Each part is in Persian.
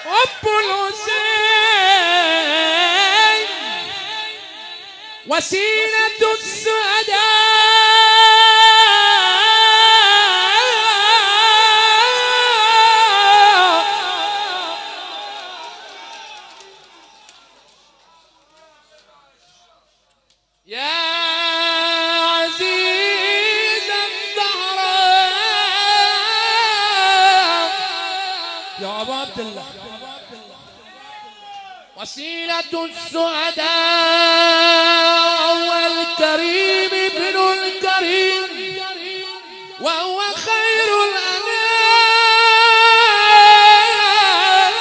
حب الحسين وسيلة السعداء يا عزيز الزهراء يا أبا عبد الله وسيلة السعداء والكريم ابن الكريم وهو خير الأنام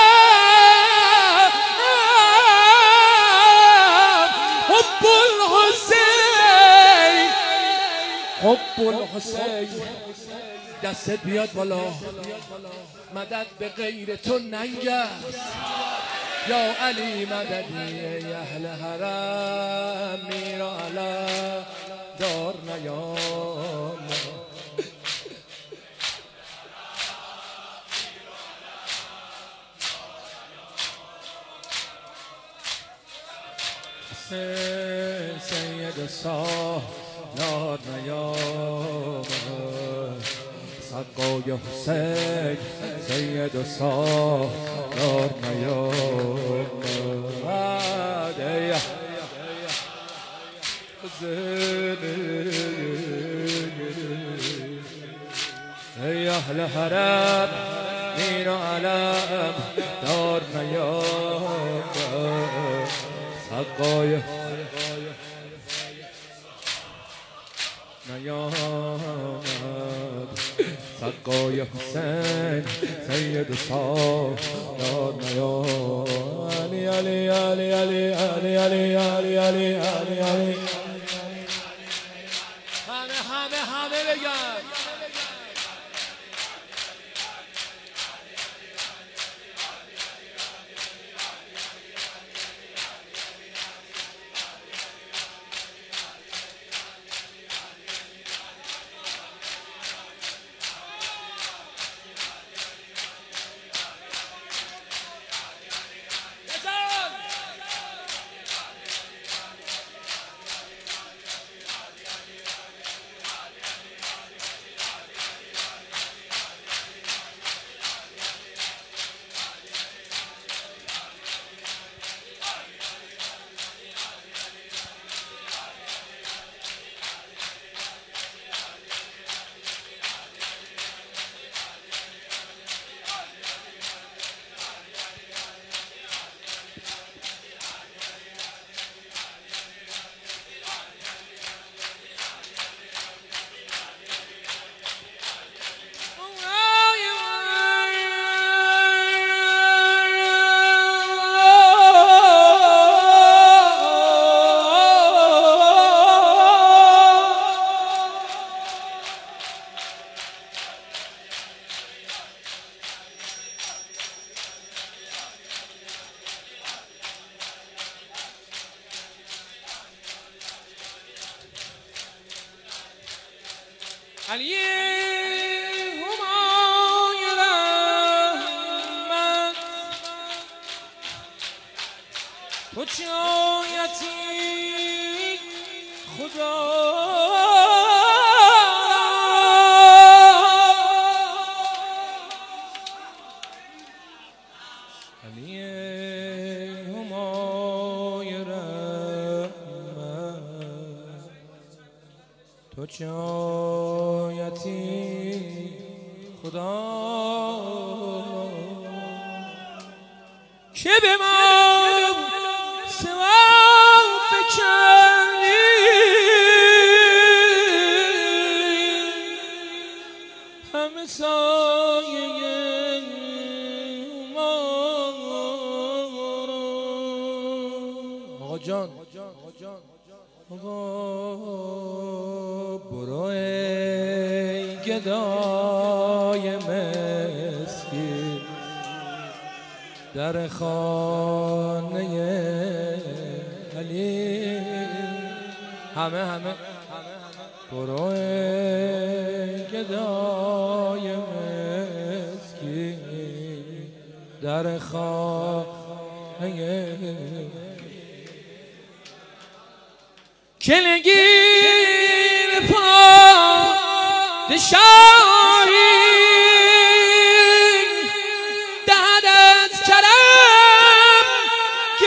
حب الحسين حب الحسین دستت بیاد بالا مدد به غیر تو ننگست یا علی مددی اهل حرم میرا علا دار نیام سید سالار نیام سقای حسین سید سالار نیام ای اهل حرم میر و علم دار نیام سقای نیامد سقای حسین سید سالار نیامد علی علی علی علی علی علی علی علی علی علی همه بگن علی همای رحمت تو چایتی خدا علی همای رحمت تو چایتی خدا که به من سوال فکردی همه سایه ما آقا جان برو ای گدای مسکین در خانه علی همه برو ای گدای مسکین در خانه کلگیر پادشاهی دهد کرم که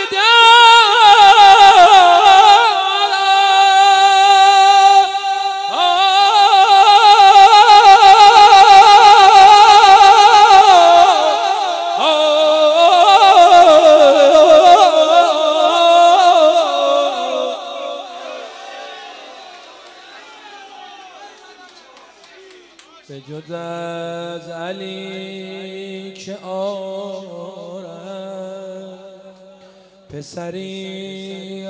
به جز از علی که آرد پسری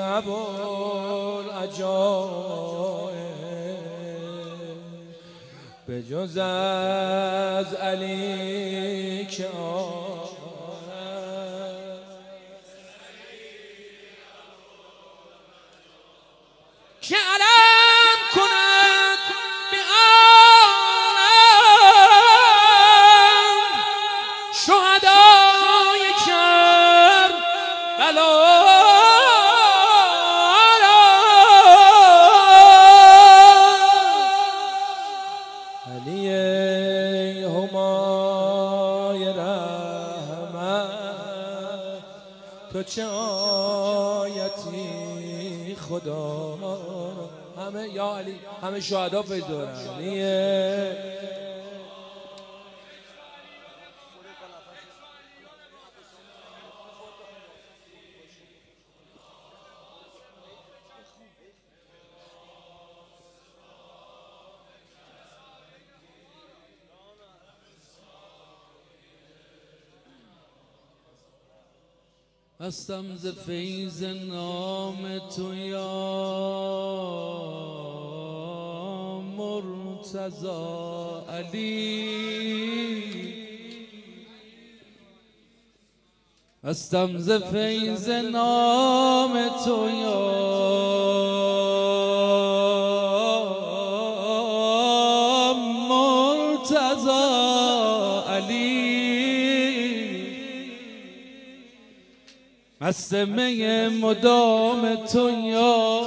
ابوالعجایب به جز از علی که آرد که علم کند به شهدای کربلا علی همای رحمت تو چه آیتی خدا همه یا علی همه شهدا فیض دارن علیه هستم ز فیض نام تو یا مرتضی علی هستم ز فیض نام تو یا مرتضی علی مست می مدام تو یا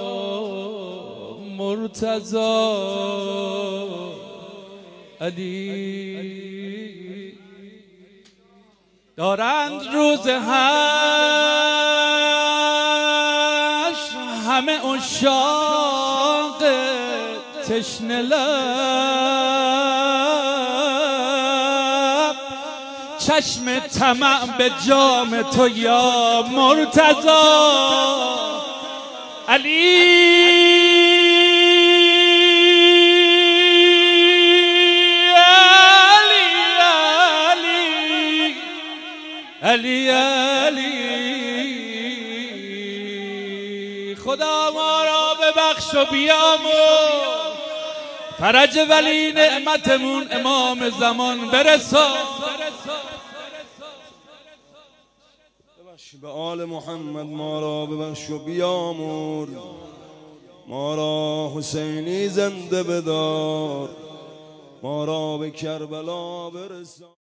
مرتضی علی دارند روز حشر همه عشاق تشنه لب چشم طمع به جام تو یا مرتضی علی علی خدا ما را ببخش و بیامرز فرج ولی نعمتمون امام زمان برسان به آل محمد ما را ببخش و بیامرز ما را حسینی زنده بدار ما را به کربلا برسان